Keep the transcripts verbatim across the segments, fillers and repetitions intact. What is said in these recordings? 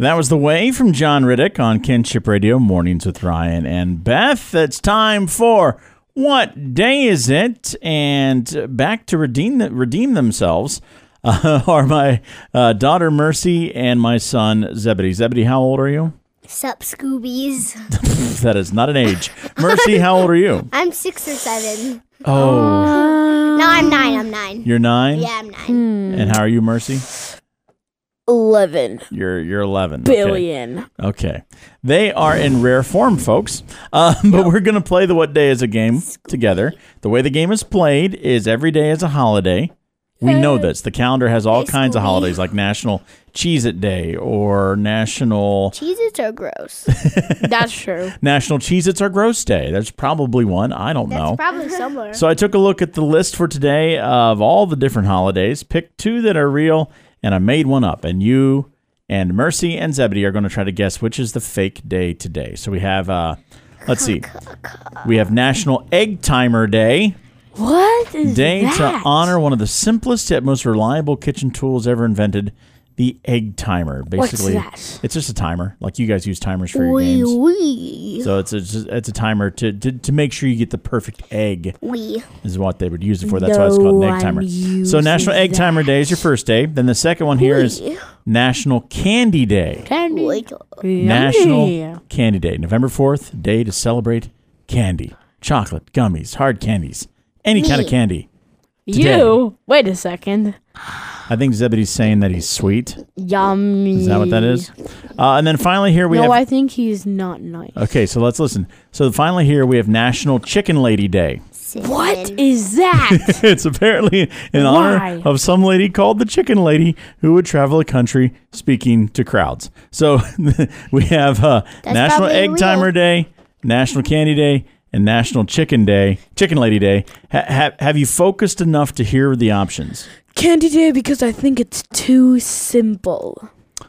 That was The Way from John Riddick on Kinship Radio, Mornings with Ryan and Beth. It's time for What Day Is It? And back to redeem redeem themselves uh, are my uh, daughter Mercy and my son Zebedee. Zebedee, how old are you? Sup, Scoobies? That is not an age. Mercy, how old are you? I'm six or seven. Oh. No, I'm nine. I'm nine. You're nine? Yeah, I'm nine. And how are you, Mercy? Eleven You're you're eleven. billion. Okay. okay. They are in rare form, folks. Uh, but we're going to play the What Day Is a game together. The way the game is played is every day is a holiday. We know this. The calendar has all Hey, kinds of Scooby. holidays like National Cheez-It Day or National Cheez-Its are gross. That's true. National Cheez-Its Are Gross Day. There's probably one. I don't That's know. probably somewhere. So I took a look at the list for today of all the different holidays, picked two that are real, and I made one up. And you and Mercy and Zebedee are going to try to guess which is the fake day today. So we have, uh, let's see, we have National Egg Timer Day. What is Day that? to honor one of the simplest yet most reliable kitchen tools ever invented, the egg timer. Basically, What's that? it's just a timer. Like you guys use timers for your Wee games. wee. So it's a, it's a timer to, to to make sure you get the perfect egg. Wee. Is what they would use it for. That's why it's called an No egg timer. one So uses National Egg that. Timer Day is your first day. Then the second one here is Wee. National Candy Day. Candy. Wait. National Yummy. Candy Day. November fourth, day to celebrate candy. Chocolate, gummies, hard candies, any kind of Me. candy. Today. You. Wait a second. I think Zebedee's saying that he's sweet. Yummy. Is that what that is? Uh, and then finally here we no, have... I think he's not nice. Okay, so let's listen. So finally here we have National Chicken Lady Day. What is that? It's apparently in honor Why? of some lady called the Chicken Lady who would travel the country speaking to crowds. So we have uh, That's National probably Egg real. Timer Day, National Candy Day, and National Chicken Day, Chicken Lady Day. Ha- ha- have you focused enough to hear the options? Candy Day because I think it's too simple.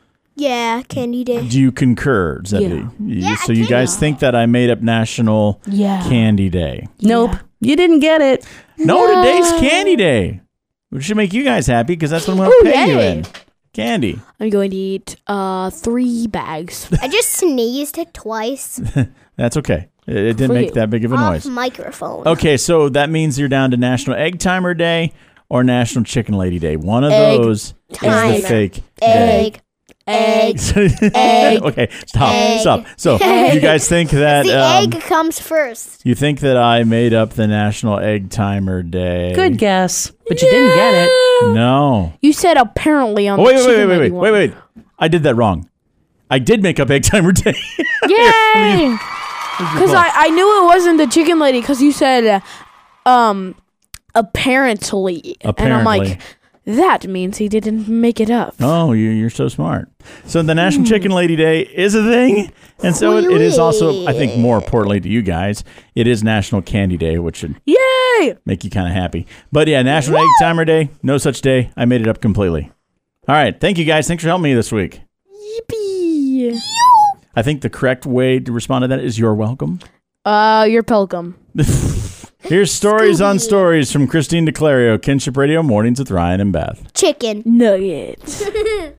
Yeah, Candy Day. Do you concur, Zebedee? Yeah. You- Yeah, so I you think guys so. think that I made up National Yeah. Candy Day? Nope. Nope. You didn't get it. No, today's Candy Day. Which should make you guys happy because that's what I'm going Ooh, to pay you yay. in. Candy. I'm going to eat uh three bags. I just sneezed twice That's okay. It, it didn't For make you. that big of a off noise. microphone. Okay, so that means you're down to National Egg Timer Day or National Chicken Lady Day. One of Egg those timer. is the fake day. Egg. Egg. Egg. Okay, stop, Egg. stop. So Egg. you guys think that The um, egg comes first. you think that I made up the National Egg Timer Day? Good guess, but you didn't get it. No. You said apparently on Oh, the wait, wait, chicken wait, wait, lady wait, wait, wait. I did that wrong. I did make up Egg Timer Day. one. Yay! Because I, I knew it wasn't the chicken lady because you said uh, um apparently. And I'm Apparently. like, that means he didn't make it up. Oh, you, you're so smart. So the National Chicken Lady Day is a thing. And so it, it is also, I think more importantly to you guys, it is National Candy Day, which should Yay! make you kind of happy. But yeah, National Egg Timer Day, no such day. I made it up completely. All right. Thank you guys. Thanks for helping me this week. Yippee! I think the correct way to respond to that is you're welcome. Uh, you're Pelcom. Here's Stories on Stories from Christine DeClario, Kinship Radio, Mornings with Ryan and Beth. Chicken. Nuggets.